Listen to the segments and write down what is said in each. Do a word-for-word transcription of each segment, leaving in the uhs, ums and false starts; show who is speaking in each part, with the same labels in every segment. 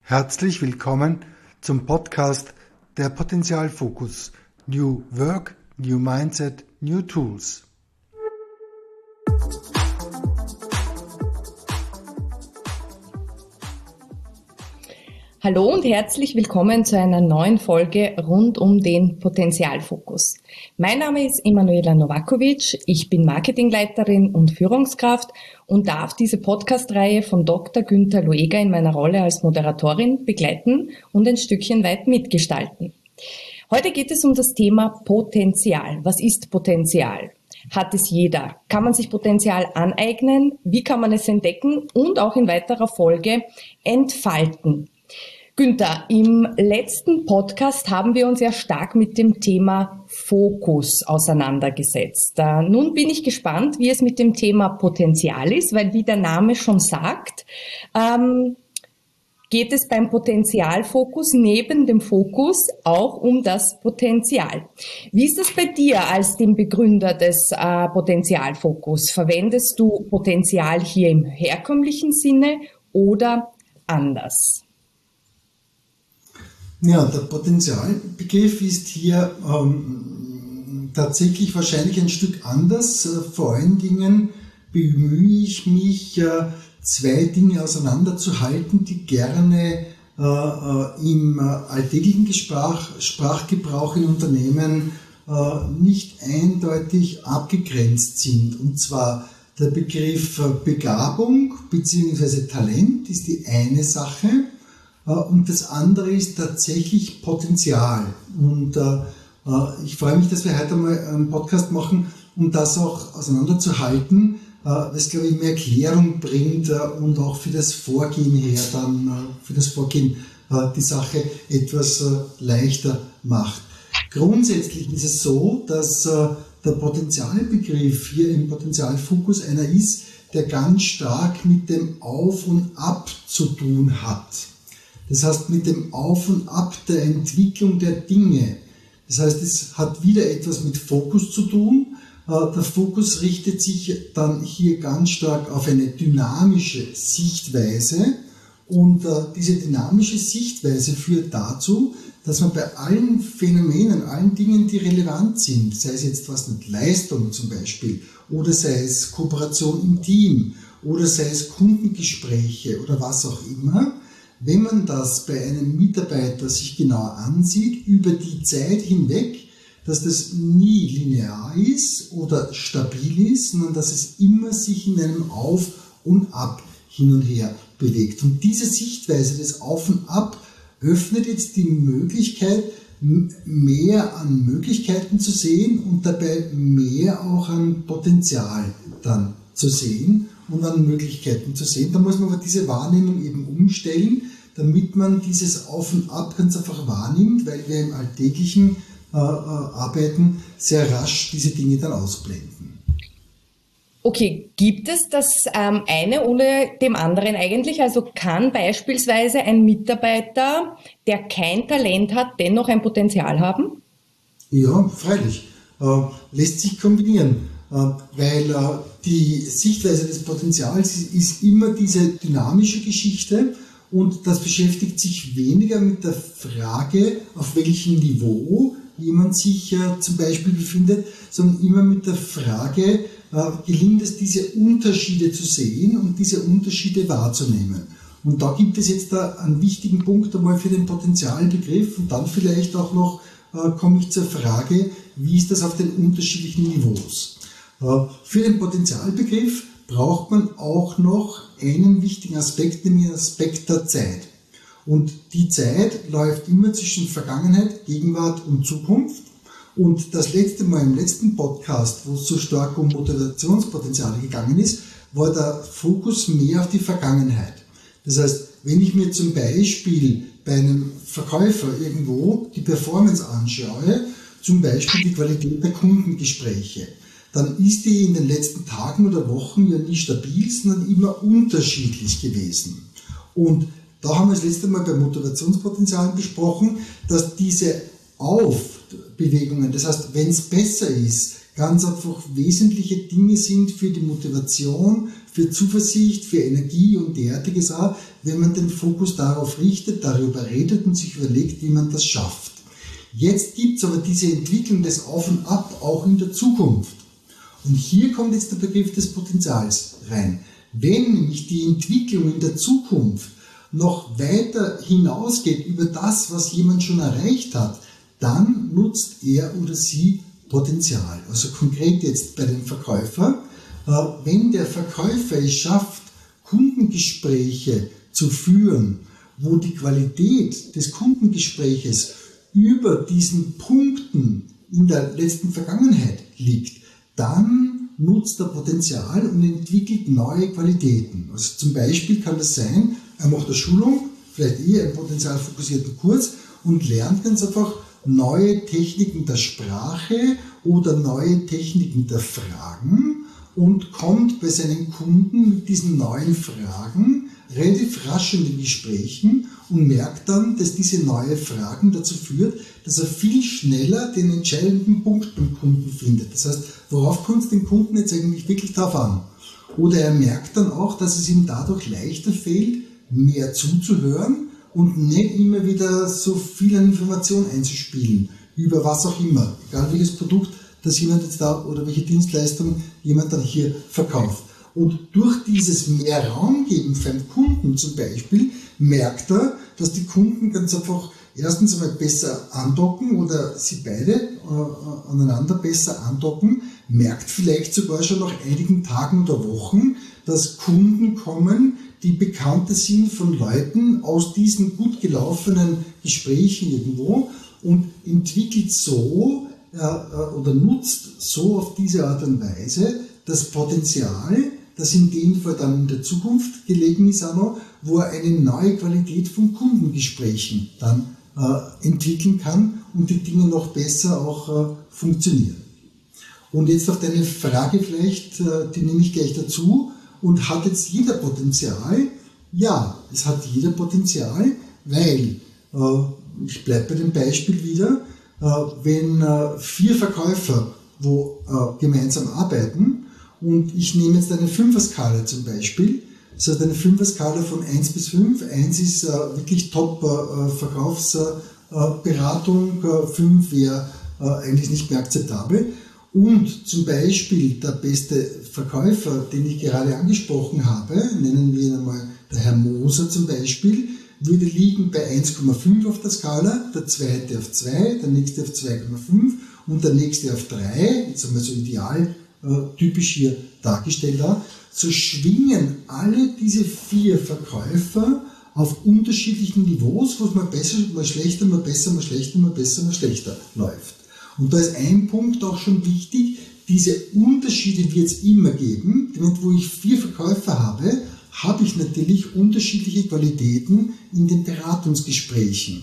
Speaker 1: Herzlich willkommen zum Podcast der Potenzialfokus New Work, New Mindset, New Tools.
Speaker 2: Hallo und herzlich willkommen zu einer neuen Folge rund um den Potenzialfokus. Mein Name ist Emanuela Novakovic, ich bin Marketingleiterin und Führungskraft und darf diese Podcast-Reihe von Doktor Günther Lueger in meiner Rolle als Moderatorin begleiten und ein Stückchen weit mitgestalten. Heute geht es um das Thema Potenzial. Was ist Potenzial? Hat es jeder? Kann man sich Potenzial aneignen? Wie kann man es entdecken und auch in weiterer Folge entfalten? Günther, im letzten Podcast haben wir uns ja stark mit dem Thema Fokus auseinandergesetzt. Uh, nun bin ich gespannt, wie es mit dem Thema Potenzial ist, weil wie der Name schon sagt, ähm, geht es beim Potenzialfokus neben dem Fokus auch um das Potenzial. Wie ist das bei dir als dem Begründer des äh, Potenzialfokus? Verwendest du Potenzial hier im herkömmlichen Sinne oder anders?
Speaker 1: Ja, der Potenzialbegriff ist hier ähm, tatsächlich wahrscheinlich ein Stück anders. Vor allen Dingen bemühe ich mich, äh, zwei Dinge auseinanderzuhalten, die gerne äh, äh, im alltäglichen Sprach, Sprachgebrauch in Unternehmen äh, nicht eindeutig abgegrenzt sind. Und zwar der Begriff Begabung bzw. Talent ist die eine Sache. Und das andere ist tatsächlich Potenzial. Und äh, ich freue mich, dass wir heute mal einen Podcast machen, um das auch auseinanderzuhalten, äh, was, glaube ich, mehr Klärung bringt äh, und auch für das Vorgehen her dann, äh, für das Vorgehen äh, die Sache etwas äh, leichter macht. Grundsätzlich ist es so, dass äh, der Potenzialbegriff hier im Potenzialfokus einer ist, der ganz stark mit dem Auf und Ab zu tun hat. Das heißt, mit dem Auf und Ab der Entwicklung der Dinge. Das heißt, es hat wieder etwas mit Fokus zu tun. Der Fokus richtet sich dann hier ganz stark auf eine dynamische Sichtweise. Und diese dynamische Sichtweise führt dazu, dass man bei allen Phänomenen, allen Dingen, die relevant sind, sei es jetzt was mit Leistung zum Beispiel, oder sei es Kooperation im Team, oder sei es Kundengespräche oder was auch immer, wenn man das bei einem Mitarbeiter sich genauer ansieht, über die Zeit hinweg, dass das nie linear ist oder stabil ist, sondern dass es immer sich in einem Auf und Ab hin und her bewegt. Und diese Sichtweise des Auf und Ab öffnet jetzt die Möglichkeit, mehr an Möglichkeiten zu sehen und dabei mehr auch an Potenzial dann zu sehen und an Möglichkeiten zu sehen. Da muss man aber diese Wahrnehmung eben umstellen, damit man dieses Auf und Ab ganz einfach wahrnimmt, weil wir im alltäglichen äh, äh, Arbeiten sehr rasch diese Dinge dann ausblenden.
Speaker 2: Okay, gibt es das ähm, eine ohne dem anderen eigentlich? Also kann beispielsweise ein Mitarbeiter, der kein Talent hat, dennoch ein Potenzial haben?
Speaker 1: Ja, freilich. Äh, lässt sich kombinieren. Weil äh, die Sichtweise des Potenzials ist, ist immer diese dynamische Geschichte und das beschäftigt sich weniger mit der Frage, auf welchem Niveau jemand sich äh, zum Beispiel befindet, sondern immer mit der Frage, äh, gelingt es, diese Unterschiede zu sehen und diese Unterschiede wahrzunehmen. Und da gibt es jetzt da einen wichtigen Punkt einmal für den Potenzialbegriff und dann vielleicht auch noch äh, komme ich zur Frage, wie ist das auf den unterschiedlichen Niveaus? Für den Potenzialbegriff braucht man auch noch einen wichtigen Aspekt, nämlich den Aspekt der Zeit. Und die Zeit läuft immer zwischen Vergangenheit, Gegenwart und Zukunft. Und das letzte Mal im letzten Podcast, wo es so stark um Motivationspotenziale gegangen ist, war der Fokus mehr auf die Vergangenheit. Das heißt, wenn ich mir zum Beispiel bei einem Verkäufer irgendwo die Performance anschaue, zum Beispiel die Qualität der Kundengespräche, dann ist die in den letzten Tagen oder Wochen ja nie stabil, sondern immer unterschiedlich gewesen. Und da haben wir das letzte Mal bei Motivationspotenzialen besprochen, dass diese Aufbewegungen, das heißt, wenn es besser ist, ganz einfach wesentliche Dinge sind für die Motivation, für Zuversicht, für Energie und derartiges auch, wenn man den Fokus darauf richtet, darüber redet und sich überlegt, wie man das schafft. Jetzt gibt es aber diese Entwicklung des Auf und Ab auch in der Zukunft. Und hier kommt jetzt der Begriff des Potenzials rein. Wenn nämlich die Entwicklung in der Zukunft noch weiter hinausgeht über das, was jemand schon erreicht hat, dann nutzt er oder sie Potenzial. Also konkret jetzt bei dem Verkäufer, wenn der Verkäufer es schafft, Kundengespräche zu führen, wo die Qualität des Kundengespräches über diesen Punkten in der letzten Vergangenheit liegt, dann nutzt er Potenzial und entwickelt neue Qualitäten. Also zum Beispiel kann das sein, er macht eine Schulung, vielleicht eher einen potenzialfokussierten Kurs und lernt ganz einfach neue Techniken der Sprache oder neue Techniken der Fragen und kommt bei seinen Kunden mit diesen neuen Fragen relativ rasch in den Gesprächen und merkt dann, dass diese neue Fragen dazu führt, dass er viel schneller den entscheidenden Punkt beim Kunden findet. Das heißt, worauf kommt es den Kunden jetzt eigentlich wirklich drauf an? Oder er merkt dann auch, dass es ihm dadurch leichter fällt, mehr zuzuhören und nicht immer wieder so viel an Informationen einzuspielen, über was auch immer, egal welches Produkt, das jemand jetzt da oder welche Dienstleistung jemand dann hier verkauft. Und durch dieses mehr Raum geben beim Kunden zum Beispiel, merkt er, dass die Kunden ganz einfach erstens einmal besser andocken oder sie beide äh, aneinander besser andocken, merkt vielleicht sogar schon nach einigen Tagen oder Wochen, dass Kunden kommen, die Bekannte sind von Leuten aus diesen gut gelaufenen Gesprächen irgendwo und entwickelt so äh, oder nutzt so auf diese Art und Weise das Potenzial, das in dem Fall dann in der Zukunft gelegen ist, auch noch, wo er eine neue Qualität von Kundengesprächen dann äh, entwickeln kann und die Dinge noch besser auch äh, funktionieren. Und jetzt auf deine Frage vielleicht, äh, die nehme ich gleich dazu, und hat jetzt jeder Potenzial? Ja, es hat jeder Potenzial, weil, äh, ich bleibe bei dem Beispiel wieder, äh, wenn äh, vier Verkäufer wo äh, gemeinsam arbeiten, und ich nehme jetzt eine Fünfer-Skala zum Beispiel, das heißt eine Fünfer-Skala von eins bis fünf. eins ist äh, wirklich Top-Verkaufsberatung, äh, äh, fünf wäre äh, eigentlich nicht mehr akzeptabel. Und zum Beispiel der beste Verkäufer, den ich gerade angesprochen habe, nennen wir ihn einmal der Herr Moser zum Beispiel, würde liegen bei eins Komma fünf auf der Skala, der zweite auf zwei, der nächste auf zwei Komma fünf und der nächste auf drei, jetzt haben wir so ideal typisch hier dargestellt da, so schwingen alle diese vier Verkäufer auf unterschiedlichen Niveaus, wo es mal besser, mal schlechter, mal besser, mal schlechter, mal besser, mal schlechter läuft. Und da ist ein Punkt auch schon wichtig, diese Unterschiede wird es immer geben. Im Moment, wo ich vier Verkäufer habe, habe ich natürlich unterschiedliche Qualitäten in den Beratungsgesprächen.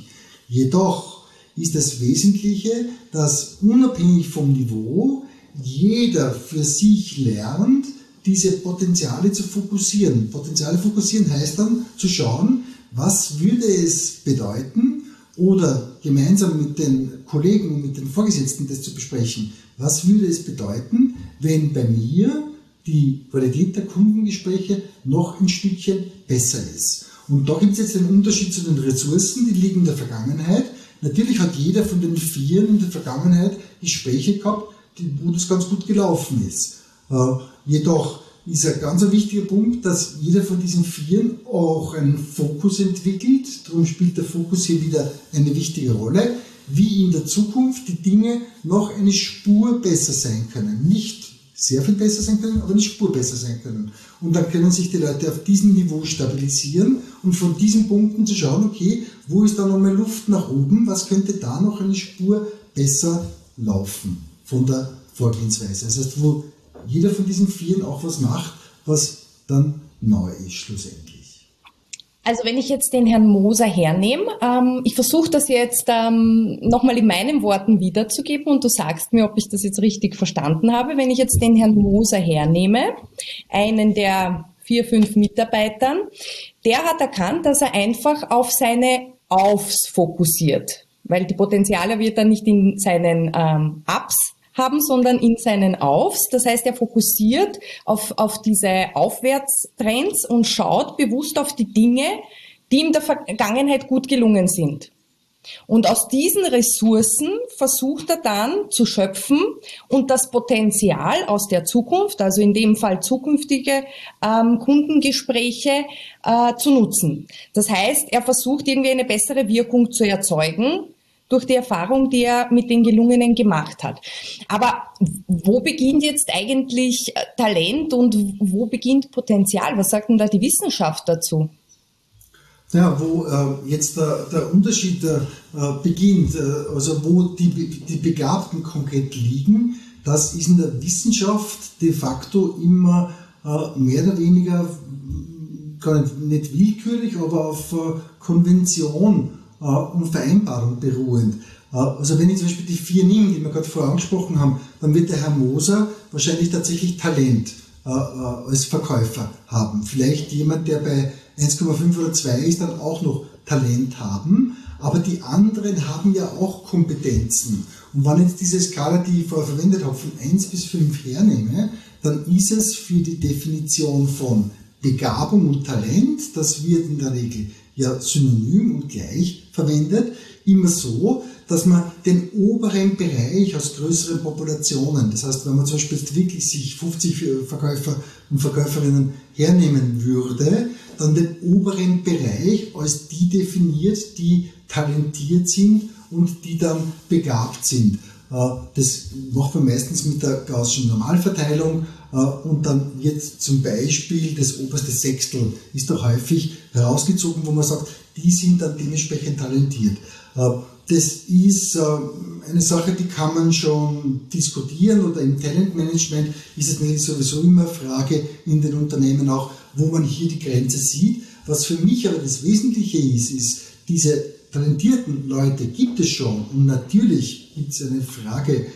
Speaker 1: Jedoch ist das Wesentliche, dass unabhängig vom Niveau jeder für sich lernt, diese Potenziale zu fokussieren. Potenziale fokussieren heißt dann zu schauen, was würde es bedeuten, oder gemeinsam mit den Kollegen und mit den Vorgesetzten das zu besprechen, was würde es bedeuten, wenn bei mir die Qualität der Kundengespräche noch ein Stückchen besser ist. Und da gibt es jetzt einen Unterschied zu den Ressourcen, die liegen in der Vergangenheit. Natürlich hat jeder von den Vieren in der Vergangenheit Gespräche gehabt, wo das ganz gut gelaufen ist. Äh, jedoch ist ein ganz wichtiger Punkt, dass jeder von diesen Vieren auch einen Fokus entwickelt. Darum spielt der Fokus hier wieder eine wichtige Rolle, wie in der Zukunft die Dinge noch eine Spur besser sein können. Nicht sehr viel besser sein können, aber eine Spur besser sein können. Und dann können sich die Leute auf diesem Niveau stabilisieren und von diesen Punkten zu schauen, okay, wo ist da noch mal Luft nach oben, was könnte da noch eine Spur besser laufen von der Vorgehensweise. Das heißt, wo jeder von diesen Vieren auch was macht, was dann neu ist schlussendlich.
Speaker 2: Also wenn ich jetzt den Herrn Moser hernehme, ähm, ich versuche das jetzt ähm, nochmal in meinen Worten wiederzugeben und du sagst mir, ob ich das jetzt richtig verstanden habe. Wenn ich jetzt den Herrn Moser hernehme, einen der vier, fünf Mitarbeitern, der hat erkannt, dass er einfach auf seine Aufs fokussiert, weil die Potenziale wird er nicht in seinen ähm, Ups haben, sondern in seinen Aufs. Das heißt, er fokussiert auf, auf diese Aufwärtstrends und schaut bewusst auf die Dinge, die ihm in der Vergangenheit gut gelungen sind. Und aus diesen Ressourcen versucht er dann zu schöpfen und das Potenzial aus der Zukunft, also in dem Fall zukünftige ähm, Kundengespräche, äh, zu nutzen. Das heißt, er versucht irgendwie eine bessere Wirkung zu erzeugen durch die Erfahrung, die er mit den Gelungenen gemacht hat. Aber wo beginnt jetzt eigentlich Talent und wo beginnt Potenzial? Was sagt denn da die Wissenschaft dazu?
Speaker 1: Ja, wo äh, jetzt der, der Unterschied äh, beginnt, äh, also wo die, die Begabten konkret liegen, das ist in der Wissenschaft de facto immer äh, mehr oder weniger, gar nicht, nicht willkürlich, aber auf äh, Konvention äh, und Vereinbarung beruhend. Äh, also wenn ich zum Beispiel die vier nehme, die wir gerade vorher angesprochen haben, dann wird der Herr Moser wahrscheinlich tatsächlich Talent äh, äh, als Verkäufer haben. Vielleicht jemand, der bei eins Komma fünf oder zwei ist, dann auch noch Talent haben, aber die anderen haben ja auch Kompetenzen. Und wenn ich jetzt diese Skala, die ich vorher verwendet habe, von eins bis fünf hernehme, dann ist es für die Definition von Begabung und Talent, das wird in der Regel ja synonym und gleich verwendet, immer so, dass man den oberen Bereich aus größeren Populationen, das heißt, wenn man zum Beispiel wirklich sich fünfzig Verkäufer und Verkäuferinnen hernehmen würde, dann den oberen Bereich als die definiert, die talentiert sind und die dann begabt sind. Das macht man meistens mit der Gaußschen Normalverteilung und dann wird zum Beispiel das oberste Sechstel ist da häufig herausgezogen, wo man sagt, die sind dann dementsprechend talentiert. Das ist eine Sache, die kann man schon diskutieren, oder im Talentmanagement ist es natürlich sowieso immer eine Frage in den Unternehmen auch, wo man hier die Grenze sieht. Was für mich aber das Wesentliche ist, ist, diese talentierten Leute gibt es schon, und natürlich gibt es eine Frage,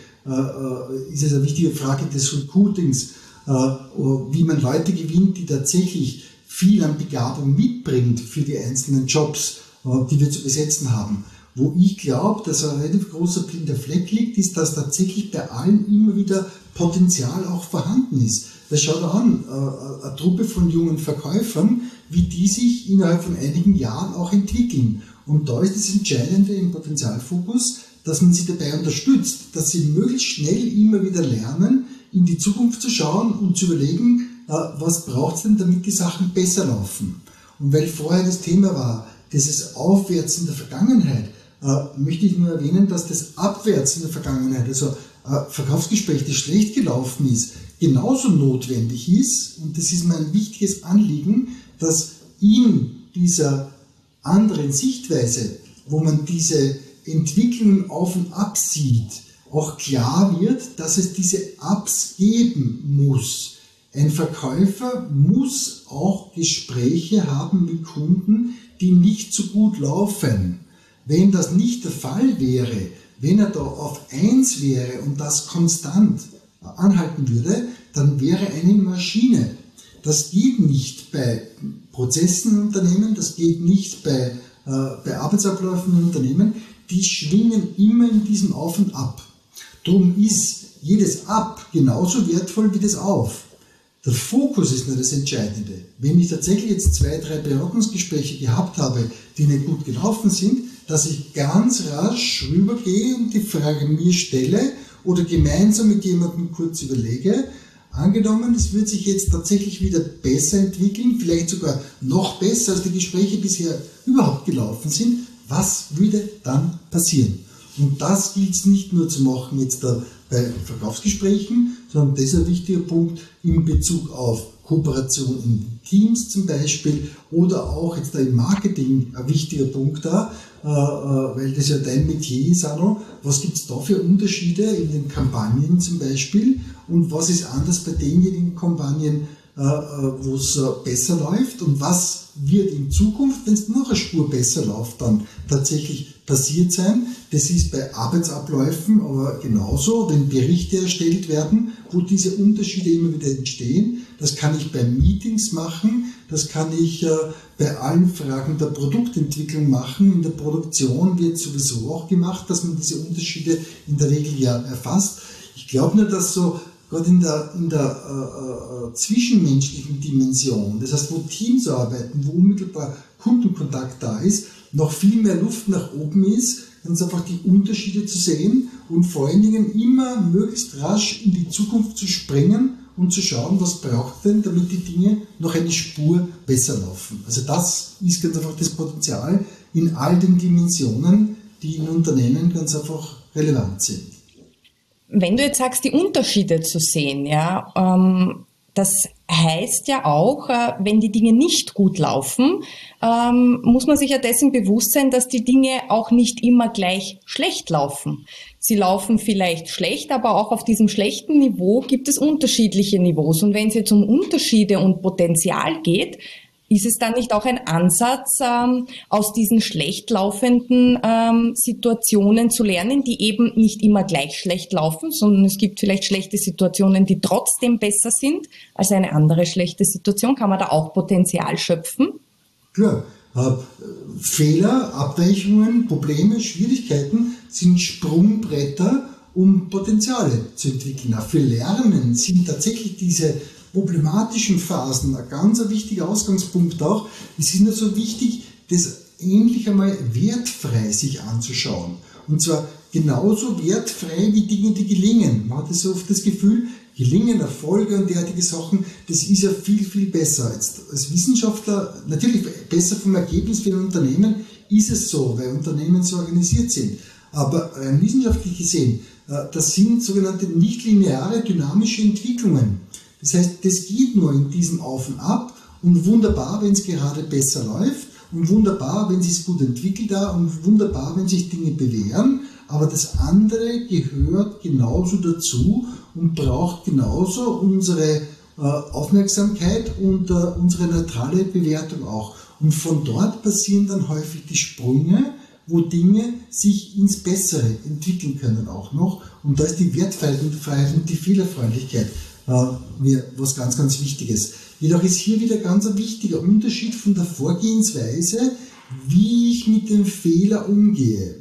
Speaker 1: äh, ist es eine wichtige Frage des Recruitings, äh, wie man Leute gewinnt, die tatsächlich viel an Begabung mitbringt für die einzelnen Jobs, äh, die wir zu besetzen haben. Wo ich glaube, dass ein relativ großer blinder Fleck liegt, ist, dass tatsächlich bei allen immer wieder Potenzial auch vorhanden ist. Das schaut an, äh, eine Truppe von jungen Verkäufern, wie die sich innerhalb von einigen Jahren auch entwickeln. Und da ist das Entscheidende im Potenzialfokus, dass man sie dabei unterstützt, dass sie möglichst schnell immer wieder lernen, in die Zukunft zu schauen und zu überlegen, äh, was braucht es denn, damit die Sachen besser laufen. Und weil vorher das Thema war, dieses Aufwärts in der Vergangenheit, äh, möchte ich nur erwähnen, dass das Abwärts in der Vergangenheit, also äh, Verkaufsgespräch, das schlecht gelaufen ist, genauso notwendig ist, und das ist mir ein wichtiges Anliegen, dass in dieser anderen Sichtweise, wo man diese Entwicklung auf und ab sieht, auch klar wird, dass es diese Ups geben muss. Ein Verkäufer muss auch Gespräche haben mit Kunden, die nicht so gut laufen. Wenn das nicht der Fall wäre, wenn er da auf eins wäre und das konstant anhalten würde, dann wäre eine Maschine. Das geht nicht bei Prozessen in Unternehmen, das geht nicht bei, äh, bei Arbeitsabläufen in Unternehmen, die schwingen immer in diesem Auf und Ab. Darum ist jedes Ab genauso wertvoll wie das Auf. Der Fokus ist nur das Entscheidende. Wenn ich tatsächlich jetzt zwei, drei Beratungsgespräche gehabt habe, die nicht gut gelaufen sind, dass ich ganz rasch rübergehe und die Frage mir stelle oder gemeinsam mit jemandem kurz überlege, angenommen, es wird sich jetzt tatsächlich wieder besser entwickeln, vielleicht sogar noch besser, als die Gespräche bisher überhaupt gelaufen sind, was würde dann passieren? Und das gilt es nicht nur zu machen jetzt da bei Verkaufsgesprächen, sondern das ist ein wichtiger Punkt in Bezug auf Kooperation in Teams zum Beispiel, oder auch jetzt da im Marketing ein wichtiger Punkt da, äh, weil das ja dein Metier ist, Arno. Was gibt es da für Unterschiede in den Kampagnen zum Beispiel, und was ist anders bei denjenigen Kampagnen, äh, wo es äh, besser läuft, und was wird in Zukunft, wenn es noch eine Spur besser läuft, dann tatsächlich passiert sein? Das ist bei Arbeitsabläufen aber genauso, wenn Berichte erstellt werden, wo diese Unterschiede immer wieder entstehen. Das kann ich bei Meetings machen, das kann ich äh, bei allen Fragen der Produktentwicklung machen. In der Produktion wird sowieso auch gemacht, dass man diese Unterschiede in der Regel ja erfasst. Ich glaube nur, dass so gerade in der, in der äh, äh, zwischenmenschlichen Dimension, das heißt, wo Teams arbeiten, wo unmittelbar Kundenkontakt da ist, noch viel mehr Luft nach oben ist, ganz einfach die Unterschiede zu sehen und vor allen Dingen immer möglichst rasch in die Zukunft zu springen und zu schauen, was braucht denn, damit die Dinge noch eine Spur besser laufen. Also das ist ganz einfach das Potenzial in all den Dimensionen, die in Unternehmen ganz einfach relevant sind.
Speaker 2: Wenn du jetzt sagst, die Unterschiede zu sehen, ja, ähm, das heißt ja auch, äh, wenn die Dinge nicht gut laufen, ähm, muss man sich ja dessen bewusst sein, dass die Dinge auch nicht immer gleich schlecht laufen. Sie laufen vielleicht schlecht, aber auch auf diesem schlechten Niveau gibt es unterschiedliche Niveaus. Und wenn es jetzt um Unterschiede und Potenzial geht, ist es dann nicht auch ein Ansatz, ähm, aus diesen schlecht laufenden ähm, Situationen zu lernen, die eben nicht immer gleich schlecht laufen, sondern es gibt vielleicht schlechte Situationen, die trotzdem besser sind als eine andere schlechte Situation? Kann man da auch Potenzial schöpfen?
Speaker 1: Klar. Äh, Fehler, Abweichungen, Probleme, Schwierigkeiten sind Sprungbretter, um Potenziale zu entwickeln. Auch für Lernen sind tatsächlich diese problematischen Phasen ein ganz wichtiger Ausgangspunkt auch. Es ist nur so wichtig, das endlich einmal wertfrei sich anzuschauen. Und zwar genauso wertfrei wie Dinge, die gelingen. Man hat so oft das Gefühl, Gelingen, Erfolge und derartige Sachen, das ist ja viel, viel besser. Jetzt als Wissenschaftler, natürlich besser vom Ergebnis für ein Unternehmen ist es so, weil Unternehmen so organisiert sind. Aber rein wissenschaftlich gesehen, das sind sogenannte nichtlineare dynamische Entwicklungen. Das heißt, das geht nur in diesem Auf und Ab und wunderbar, wenn es gerade besser läuft und wunderbar, wenn es sich gut entwickelt da und wunderbar, wenn sich Dinge bewähren. Aber das andere gehört genauso dazu und braucht genauso unsere äh, Aufmerksamkeit und äh, unsere neutrale Bewertung auch. Und von dort passieren dann häufig die Sprünge, wo Dinge sich ins Bessere entwickeln können auch noch. Und da ist die Wertfreiheit und die Fehlerfreundlichkeit mir was ganz, ganz Wichtiges. Jedoch ist hier wieder ganz ein wichtiger Unterschied von der Vorgehensweise, wie ich mit dem Fehler umgehe.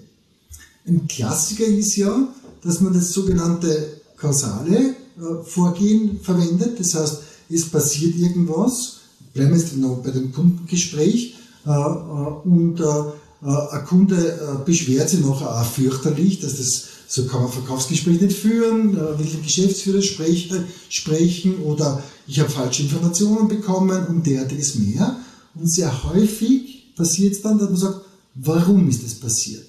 Speaker 1: Ein Klassiker ist ja, dass man das sogenannte kausale Vorgehen verwendet. Das heißt, es passiert irgendwas, bleiben wir jetzt noch bei dem Kundengespräch, und ein Kunde beschwert sich nachher auch fürchterlich, dass das so kann man Verkaufsgespräch nicht führen, will den Geschäftsführer sprechen oder ich habe falsche Informationen bekommen und derartiges mehr. Und sehr häufig passiert es dann, dass man sagt, warum ist das passiert?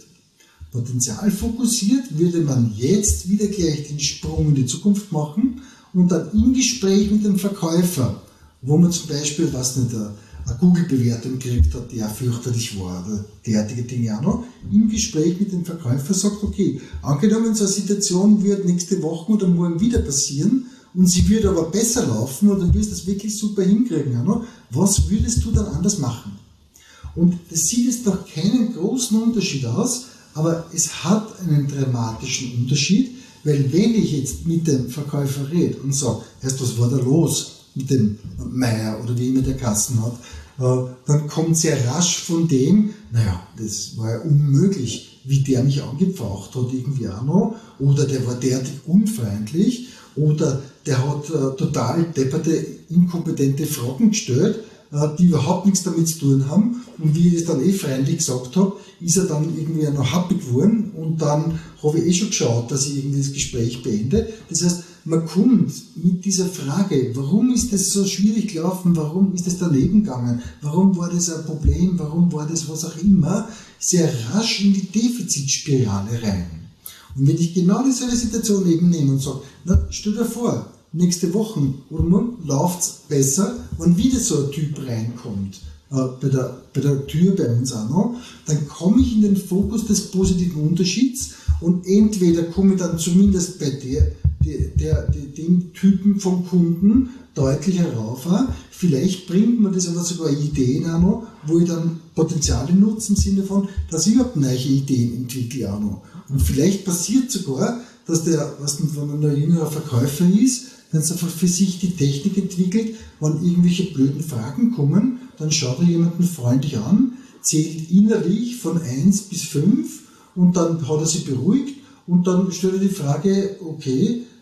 Speaker 1: Potenzialfokussiert würde man jetzt wieder gleich den Sprung in die Zukunft machen und dann im Gespräch mit dem Verkäufer, wo man zum Beispiel, was nicht, eine Google-Bewertung gekriegt hat, die auch fürchterlich war, oder derartige Dinge auch noch, im Gespräch mit dem Verkäufer sagt, okay, angenommen, so eine Situation wird nächste Woche oder morgen wieder passieren und sie wird aber besser laufen und dann wirst du das wirklich super hinkriegen, auch noch, was würdest du dann anders machen? Und das sieht jetzt noch keinen großen Unterschied aus, aber es hat einen dramatischen Unterschied, weil wenn ich jetzt mit dem Verkäufer rede und sage, erst was war da los mit dem Meier oder wie immer der Kassen hat, dann kommt sehr rasch von dem, naja, das war ja unmöglich, wie der mich angepfaucht hat irgendwie auch noch, oder der war derartig unfreundlich, oder der hat äh, total depperte, inkompetente Fragen gestellt, äh, die überhaupt nichts damit zu tun haben, und wie ich das dann eh freundlich gesagt habe, ist er dann irgendwie auch noch happy geworden, und dann habe ich eh schon geschaut, dass ich irgendwie das Gespräch beende. Das heißt, man kommt mit dieser Frage, warum ist das so schwierig gelaufen, warum ist das daneben gegangen, warum war das ein Problem, warum war das was auch immer, sehr rasch in die Defizitspirale rein. Und wenn ich genau dieselbe Situation eben nehme und sage, na, stell dir vor, nächste Woche oder morgen läuft es besser, wenn wieder so ein Typ reinkommt, äh, bei, der, bei der Tür bei uns auch noch, dann komme ich in den Fokus des positiven Unterschieds und entweder komme ich dann zumindest bei der Der, der, den Typen vom Kunden deutlich herauf. Vielleicht bringt man das aber sogar Ideen auch noch, wo ich dann Potenziale nutze im Sinne von, dass ich überhaupt neue Ideen entwickle auch noch. Und vielleicht passiert sogar, dass der, was wenn man ein jüngerer Verkäufer ist, ganz einfach für sich die Technik entwickelt, wenn irgendwelche blöden Fragen kommen, dann schaut er jemanden freundlich an, zählt innerlich von eins bis fünf und dann hat er sich beruhigt und dann stellt er die Frage, okay,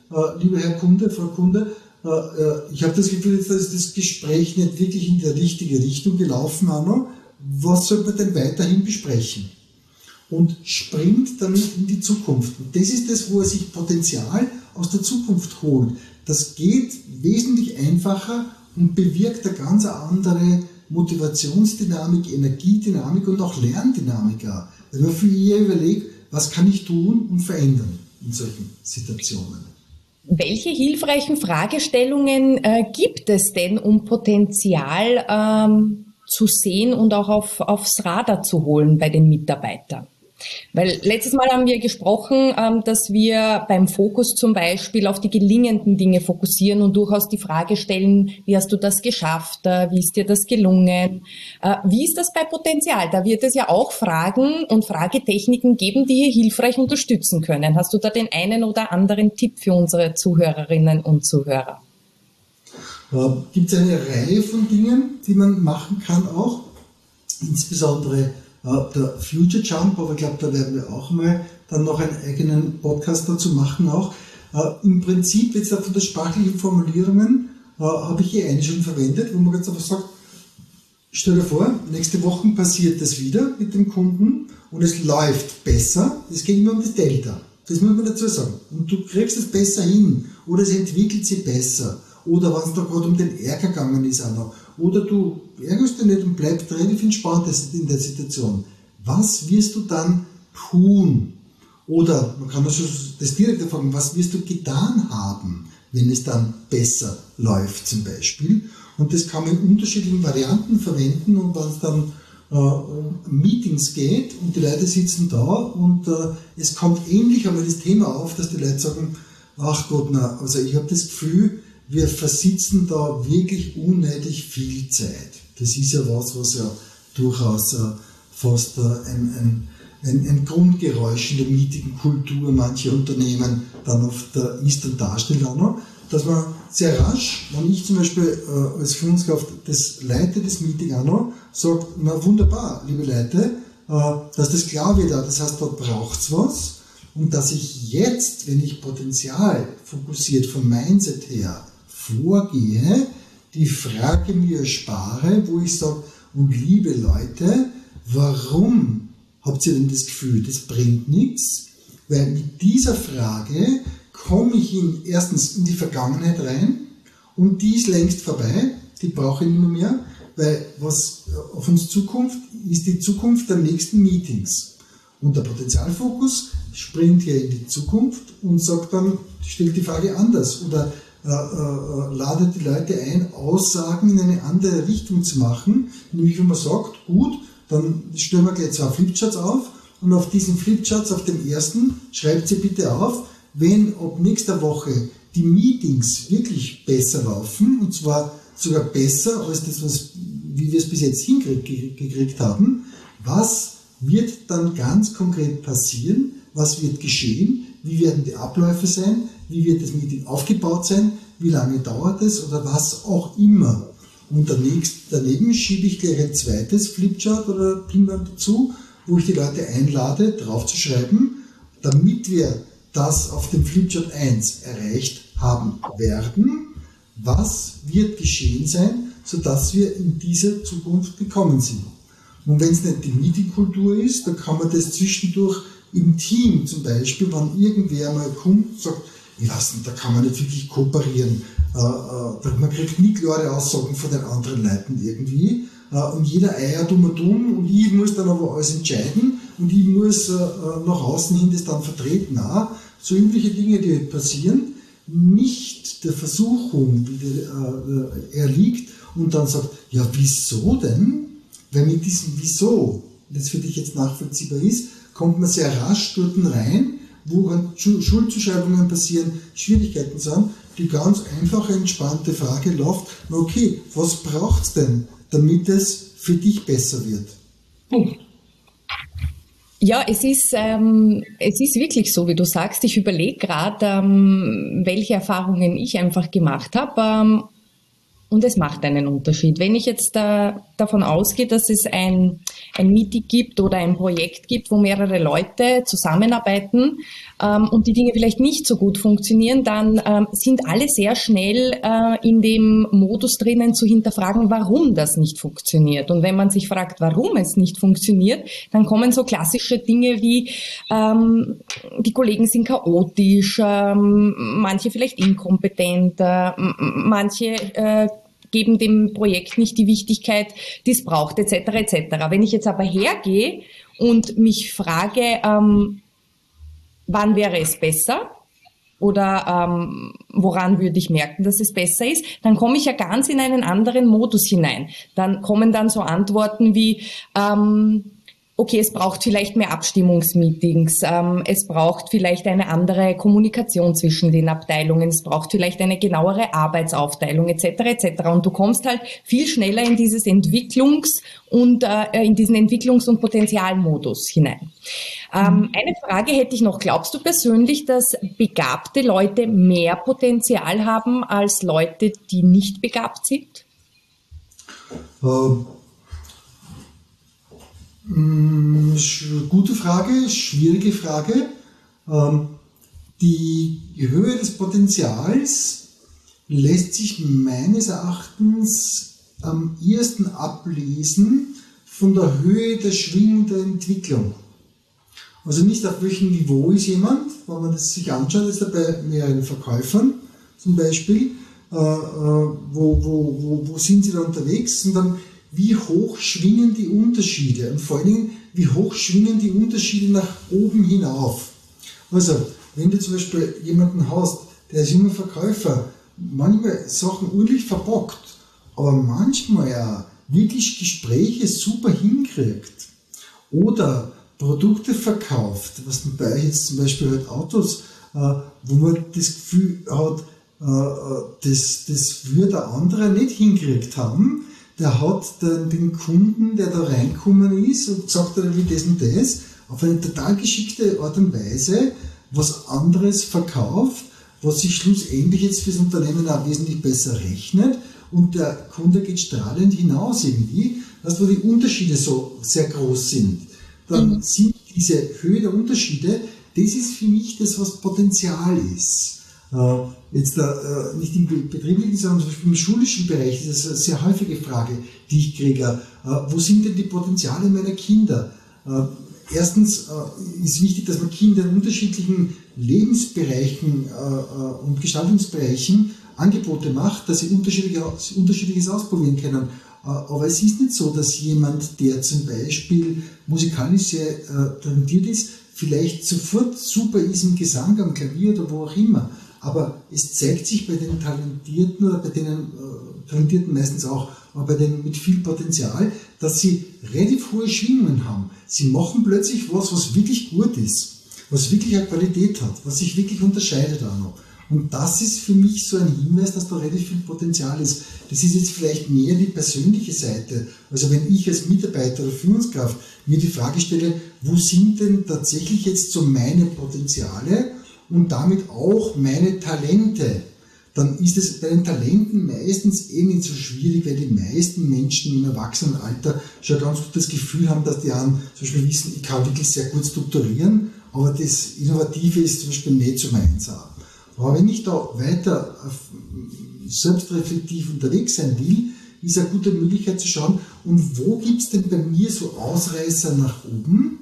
Speaker 1: äh, lieber Herr Kunde, Frau Kunde, äh, äh, ich habe das Gefühl, jetzt ist das Gespräch nicht wirklich in der richtige Richtung gelaufen, Anno. Was soll man denn weiterhin besprechen? Und springt damit in die Zukunft. Und das ist das, wo er sich Potenzial aus der Zukunft holt. Das geht wesentlich einfacher und bewirkt eine ganz andere Motivationsdynamik, Energiedynamik und auch Lerndynamik. Wenn man für ihr überlegt, was kann ich tun und verändern in solchen Situationen.
Speaker 2: Welche hilfreichen Fragestellungen äh, gibt es denn, um Potenzial ähm, zu sehen und auch auf, aufs Radar zu holen bei den Mitarbeitern? Weil letztes Mal haben wir gesprochen, ähm, dass wir beim Fokus zum Beispiel auf die gelingenden Dinge fokussieren und durchaus die Frage stellen, wie hast du das geschafft, äh, wie ist dir das gelungen, äh, wie ist das bei Potenzial? Da wird es ja auch Fragen und Fragetechniken geben, die hier hilfreich unterstützen können. Hast du da den einen oder anderen Tipp für unsere Zuhörerinnen und Zuhörer?
Speaker 1: Äh, gibt es eine Reihe von Dingen, die man machen kann auch, insbesondere der Future Jump, aber ich glaube, da werden wir auch mal dann noch einen eigenen Podcast dazu machen auch. Äh, Im Prinzip jetzt von der sprachlichen Formulierungen äh, habe ich hier eine schon verwendet, wo man ganz einfach sagt, stell dir vor, nächste Woche passiert das wieder mit dem Kunden und es läuft besser. Es geht immer um das Delta. Das muss man dazu sagen. Und du kriegst es besser hin oder es entwickelt sich besser. Oder wenn es da gerade um den Ärger gegangen ist auch noch. Oder du ärgerst dich nicht und bleibst relativ entspannt in der Situation. Was wirst du dann tun? Oder man kann das, das direkt fragen, was wirst du getan haben, wenn es dann besser läuft zum Beispiel? Und das kann man in unterschiedlichen Varianten verwenden und wenn es dann äh, um Meetings geht und die Leute sitzen da und äh, es kommt ähnlich einmal das Thema auf, dass die Leute sagen, ach Gott, na, also ich habe das Gefühl, wir versitzen da wirklich unendlich viel Zeit. Das ist ja was, was ja durchaus äh, fast äh, ein, ein, ein, ein Grundgeräusch in der Meetingkultur mancher Unternehmen dann oft äh, ist und darstellt auch noch, dass man sehr rasch, wenn ich zum Beispiel äh, als Führungskraft das leite, das Meeting auch noch, sagt, na wunderbar, liebe Leute, äh, dass das klar wird, das heißt, dort braucht es was und dass ich jetzt, wenn ich Potenzial fokussiert vom Mindset her vorgehe, die Frage mir spare, wo ich sage, und liebe Leute, warum habt ihr denn das Gefühl, das bringt nichts? Weil mit dieser Frage komme ich in, erstens in die Vergangenheit rein und die ist längst vorbei, die brauche ich nicht mehr, mehr, weil was auf uns zukommt, ist die Zukunft der nächsten Meetings. Und der Potenzialfokus springt hier in die Zukunft und sagt dann, stellt die Frage anders oder Äh, äh, ladet die Leute ein, Aussagen in eine andere Richtung zu machen, nämlich wenn man sagt, gut, dann stellen wir gleich zwei Flipcharts auf und auf diesen Flipcharts, auf dem ersten, schreibt sie bitte auf, wenn ab nächster Woche die Meetings wirklich besser laufen, und zwar sogar besser als das, was, wie wir es bis jetzt hingekriegt haben, was wird dann ganz konkret passieren, was wird geschehen, wie werden die Abläufe sein, wie wird das Meeting aufgebaut sein, wie lange dauert es oder was auch immer. Und daneben schiebe ich gleich ein zweites Flipchart oder Pinwand dazu, wo ich die Leute einlade, draufzuschreiben, damit wir das auf dem Flipchart eins erreicht haben werden, was wird geschehen sein, sodass wir in diese Zukunft gekommen sind. Und wenn es nicht die Meetingkultur ist, dann kann man das zwischendurch im Team zum Beispiel, wenn irgendwer mal kommt und sagt, ich weiß nicht, da kann man nicht wirklich kooperieren, äh, äh, man kriegt nie klare Aussagen von den anderen Leuten irgendwie äh, und jeder eiert um und um und ich muss dann aber alles entscheiden und ich muss äh, nach außen hin das dann vertreten auch. So übliche Dinge, die passieren, nicht der Versuchung, wie der, äh, er liegt und dann sagt, ja wieso denn? Weil mit diesem Wieso, das für dich jetzt nachvollziehbar ist, kommt man sehr rasch dort rein, wo Schuldzuschreibungen passieren, Schwierigkeiten sind. Die ganz einfache, entspannte Frage läuft, na okay, was braucht es denn, damit es für dich besser wird?
Speaker 2: Ja, es ist, ähm, es ist wirklich so, wie du sagst. Ich überlege gerade, ähm, welche Erfahrungen ich einfach gemacht habe. Ähm, und es macht einen Unterschied. Wenn ich jetzt äh, davon ausgehe, dass es ein, ein Meeting gibt oder ein Projekt gibt, wo mehrere Leute zusammenarbeiten ähm, und die Dinge vielleicht nicht so gut funktionieren, dann ähm, sind alle sehr schnell äh, in dem Modus drinnen zu hinterfragen, warum das nicht funktioniert. Und wenn man sich fragt, warum es nicht funktioniert, dann kommen so klassische Dinge wie ähm, die Kollegen sind chaotisch, ähm, manche vielleicht inkompetent, äh, manche äh, geben dem Projekt nicht die Wichtigkeit, die es braucht, et cetera et cetera. Wenn ich jetzt aber hergehe und mich frage, ähm, wann wäre es besser oder ähm, woran würde ich merken, dass es besser ist, dann komme ich ja ganz in einen anderen Modus hinein. Dann kommen dann so Antworten wie, ähm, okay, es braucht vielleicht mehr Abstimmungsmeetings, ähm, es braucht vielleicht eine andere Kommunikation zwischen den Abteilungen, es braucht vielleicht eine genauere Arbeitsaufteilung et cetera et cetera. Und du kommst halt viel schneller in dieses Entwicklungs- und äh, in diesen Entwicklungs- und Potenzialmodus hinein. Ähm, eine Frage hätte ich noch. Glaubst du persönlich, dass begabte Leute mehr Potenzial haben als Leute, die nicht begabt sind?
Speaker 1: Ähm. Gute Frage, schwierige Frage. Die Höhe des Potenzials lässt sich meines Erachtens am ehesten ablesen von der Höhe der Schwingung der Entwicklung. Also nicht auf welchem Niveau ist jemand, wenn man das sich anschaut, ist er bei mehreren Verkäufern zum Beispiel, wo, wo, wo, wo sind sie da unterwegs, und dann wie hoch schwingen die Unterschiede und vor allen Dingen, wie hoch schwingen die Unterschiede nach oben hinauf. Also, wenn du zum Beispiel jemanden hast, der als junger Verkäufer manchmal Sachen ordentlich verbockt, aber manchmal ja wirklich Gespräche super hinkriegt oder Produkte verkauft, was bei euch jetzt zum Beispiel halt Autos, wo man das Gefühl hat, das, das würde der andere nicht hinkriegt haben, der hat den, den Kunden, der da reinkommen ist und gesagt hat, wie das und das, auf eine total geschickte Art und Weise was anderes verkauft, was sich schlussendlich jetzt fürs Unternehmen auch wesentlich besser rechnet, und der Kunde geht strahlend hinaus irgendwie, weißt, wo die Unterschiede so sehr groß sind. Dann mhm. sind diese Höhe der Unterschiede, das ist für mich das, was Potenzial ist. Uh, jetzt uh, nicht im betrieblichen, sondern zum Beispiel im schulischen Bereich, das ist eine sehr häufige Frage, die ich kriege. Uh, wo sind denn die Potenziale meiner Kinder? Uh, erstens uh, ist wichtig, dass man Kinder in unterschiedlichen Lebensbereichen uh, und Gestaltungsbereichen Angebote macht, dass sie unterschiedliche, unterschiedliches ausprobieren können. Uh, aber es ist nicht so, dass jemand, der zum Beispiel musikalisch sehr uh, talentiert ist, vielleicht sofort super ist im Gesang, am Klavier oder wo auch immer. Aber es zeigt sich bei den Talentierten oder bei denen äh, Talentierten meistens auch, aber bei denen mit viel Potenzial, dass sie relativ hohe Schwingungen haben. Sie machen plötzlich was, was wirklich gut ist, was wirklich eine Qualität hat, was sich wirklich unterscheidet auch noch. Und das ist für mich so ein Hinweis, dass da relativ viel Potenzial ist. Das ist jetzt vielleicht mehr die persönliche Seite. Also wenn ich als Mitarbeiter oder Führungskraft mir die Frage stelle, wo sind denn tatsächlich jetzt so meine Potenziale und damit auch meine Talente, dann ist es bei den Talenten meistens eh nicht so schwierig, weil die meisten Menschen im Erwachsenenalter schon ganz gut das Gefühl haben, dass die einen zum Beispiel wissen, ich kann wirklich sehr gut strukturieren, aber das Innovative ist zum Beispiel nicht so meins. Aber wenn ich da weiter selbstreflektiv unterwegs sein will, ist eine gute Möglichkeit zu schauen, und wo gibt es denn bei mir so Ausreißer nach oben,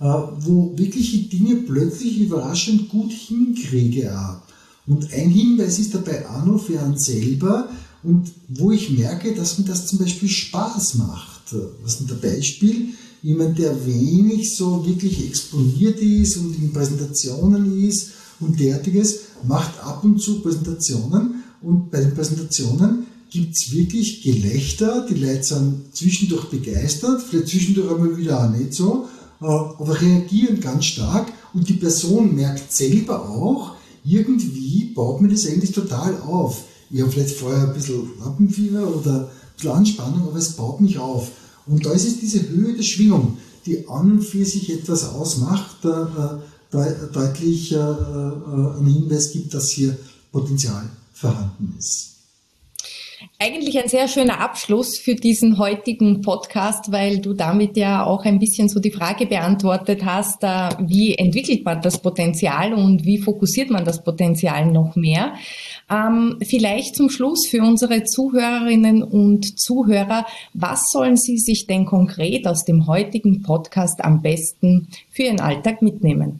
Speaker 1: wo wirklich ich Dinge plötzlich überraschend gut hinkriege. Und ein Hinweis ist dabei auch noch für einen selber, und wo ich merke, dass mir das zum Beispiel Spaß macht. Was ist ein Beispiel? Jemand, der wenig so wirklich exponiert ist und in Präsentationen ist und derartiges, macht ab und zu Präsentationen, und bei den Präsentationen gibt es wirklich Gelächter, die Leute sind zwischendurch begeistert, vielleicht zwischendurch einmal wieder auch nicht so, aber reagieren ganz stark, und die Person merkt selber auch, irgendwie baut mir das eigentlich total auf. Ich habe vielleicht vorher ein bisschen Lampenfieber oder ein bisschen Anspannung, aber es baut mich auf. Und da ist es diese Höhe der Schwingung, die an und für sich etwas ausmacht, äh, de- deutlich äh, äh, einen Hinweis gibt, dass hier Potenzial vorhanden ist.
Speaker 2: Eigentlich ein sehr schöner Abschluss für diesen heutigen Podcast, weil du damit ja auch ein bisschen so die Frage beantwortet hast, wie entwickelt man das Potenzial und wie fokussiert man das Potenzial noch mehr. Ähm, vielleicht zum Schluss für unsere Zuhörerinnen und Zuhörer, was sollen sie sich denn konkret aus dem heutigen Podcast am besten für ihren Alltag mitnehmen?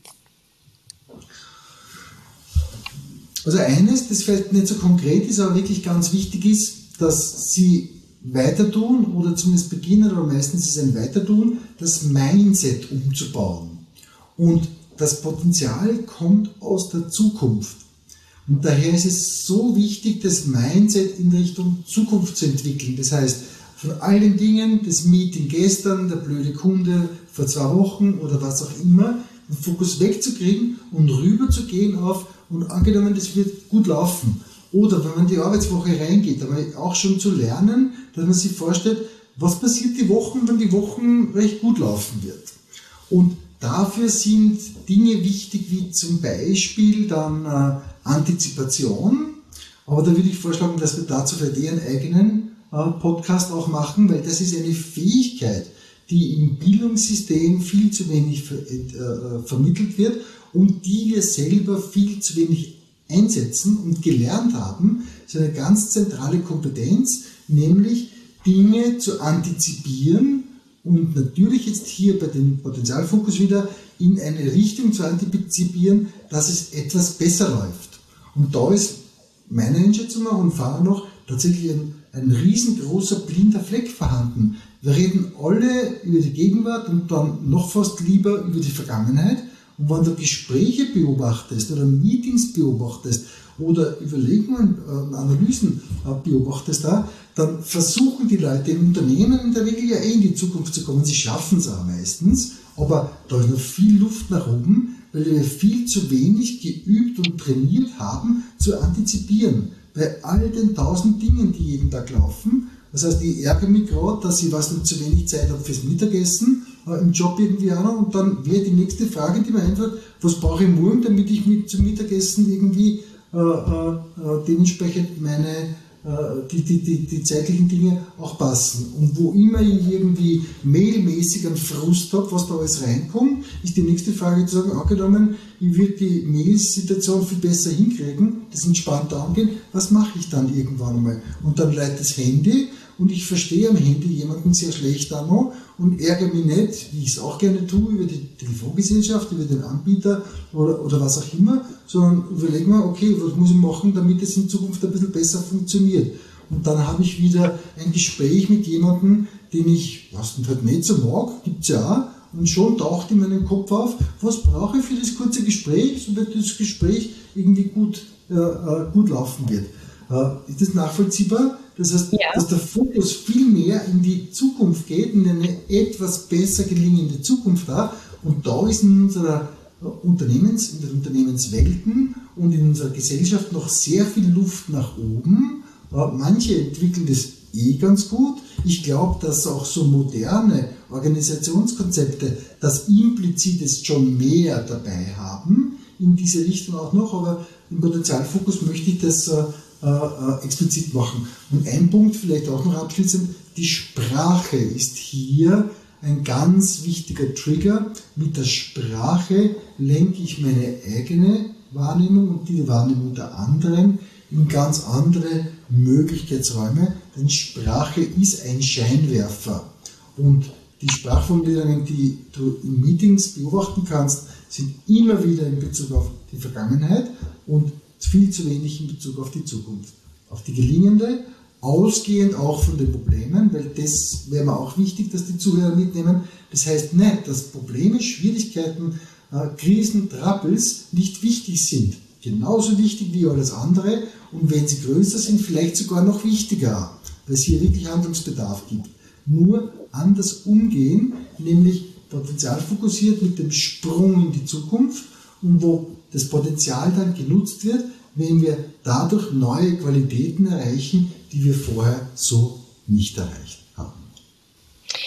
Speaker 1: Also eines, das vielleicht nicht so konkret ist, aber wirklich ganz wichtig ist, dass sie weiter tun oder zumindest beginnen, oder meistens ist es ein Weitertun, das Mindset umzubauen. Und das Potenzial kommt aus der Zukunft. Und daher ist es so wichtig, das Mindset in Richtung Zukunft zu entwickeln. Das heißt, von all den Dingen, das Meeting gestern, der blöde Kunde vor zwei Wochen oder was auch immer, den Fokus wegzukriegen und rüberzugehen auf, und angenommen, das wird gut laufen. Oder wenn man in die Arbeitswoche reingeht, aber auch schon zu lernen, dass man sich vorstellt, was passiert die Wochen, wenn die Wochen recht gut laufen wird. Und dafür sind Dinge wichtig, wie zum Beispiel dann äh, Antizipation. Aber da würde ich vorschlagen, dass wir dazu vielleicht eher einen eigenen äh, Podcast auch machen, weil das ist eine Fähigkeit, die im Bildungssystem viel zu wenig ver äh, vermittelt wird und die wir selber viel zu wenig einsetzen und gelernt haben. Das ist eine ganz zentrale Kompetenz, nämlich Dinge zu antizipieren und natürlich jetzt hier bei dem Potenzialfokus wieder in eine Richtung zu antizipieren, dass es etwas besser läuft. Und da ist meiner Einschätzung nach und Fahrer noch tatsächlich ein, ein riesengroßer blinder Fleck vorhanden. Wir reden alle über die Gegenwart und dann noch fast lieber über die Vergangenheit. Und wenn du Gespräche beobachtest oder Meetings beobachtest oder Überlegungen und Analysen beobachtest, dann versuchen die Leute im Unternehmen in der Regel ja eh in die Zukunft zu kommen. Sie schaffen es auch meistens, aber da ist noch viel Luft nach oben, weil wir viel zu wenig geübt und trainiert haben, zu antizipieren. Bei all den tausend Dingen, die jeden Tag laufen. Das heißt, ich ärgere mich gerade, dass ich was nicht zu wenig Zeit habe fürs Mittagessen, äh, im Job irgendwie auch noch. Und dann wäre die nächste Frage, die mir einfällt, was brauche ich morgen, damit ich mit zum Mittagessen irgendwie äh, äh, dementsprechend meine, äh, die, die, die, die zeitlichen Dinge auch passen. Und wo immer ich irgendwie mailmäßig einen Frust habe, was da alles reinkommt, ist die nächste Frage zu sagen, angenommen, ich würde die Mail-Situation viel besser hinkriegen, das entspannter angehen, was mache ich dann irgendwann einmal? Und dann leitet das Handy und ich verstehe am Handy jemanden sehr schlecht auch noch und ärgere mich nicht, wie ich es auch gerne tue, über die Telefongesellschaft, über den Anbieter oder, oder was auch immer, sondern überlege mir, okay, was muss ich machen, damit es in Zukunft ein bisschen besser funktioniert. Und dann habe ich wieder ein Gespräch mit jemandem, den ich was halt nicht so mag, gibt es ja auch, und schon taucht in meinem Kopf auf, was brauche ich für das kurze Gespräch, damit das Gespräch irgendwie gut, äh, gut laufen wird. Äh, ist das nachvollziehbar? Das heißt, ja, dass der Fokus viel mehr in die Zukunft geht, in eine etwas besser gelingende Zukunft da. Und da ist in unserer Unternehmens, in den Unternehmenswelten und in unserer Gesellschaft noch sehr viel Luft nach oben. Äh, manche entwickeln das eh ganz gut. Ich glaube, dass auch so moderne Organisationskonzepte das implizit jetzt schon mehr dabei haben, in diese Richtung auch noch, aber im Potenzialfokus möchte ich das äh, äh, explizit machen. Und ein Punkt vielleicht auch noch abschließend, die Sprache ist hier ein ganz wichtiger Trigger. Mit der Sprache lenke ich meine eigene Wahrnehmung und die Wahrnehmung der anderen in ganz andere Möglichkeitsräume, denn Sprache ist ein Scheinwerfer. Und die Sprachformulierungen, die du in Meetings beobachten kannst, sind immer wieder in Bezug auf die Vergangenheit und viel zu wenig in Bezug auf die Zukunft. Auf die gelingende, ausgehend auch von den Problemen, weil das wäre mir auch wichtig, dass die Zuhörer mitnehmen. Das heißt nicht, dass Probleme, Schwierigkeiten, Krisen, Troubles nicht wichtig sind. Genauso wichtig wie alles andere und wenn sie größer sind, vielleicht sogar noch wichtiger, weil es hier wirklich Handlungsbedarf gibt. Nur anders umgehen, nämlich potenzialfokussiert mit dem Sprung in die Zukunft und wo das Potenzial dann genutzt wird, wenn wir dadurch neue Qualitäten erreichen, die wir vorher so nicht erreicht haben.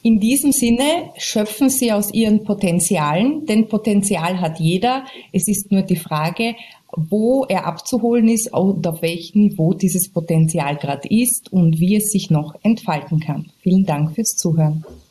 Speaker 2: In diesem Sinne schöpfen Sie aus Ihren Potenzialen, denn Potenzial hat jeder. Es ist nur die Frage, wo er abzuholen ist und auf welchem Niveau dieses Potenzial gerade ist und wie es sich noch entfalten kann. Vielen Dank fürs Zuhören.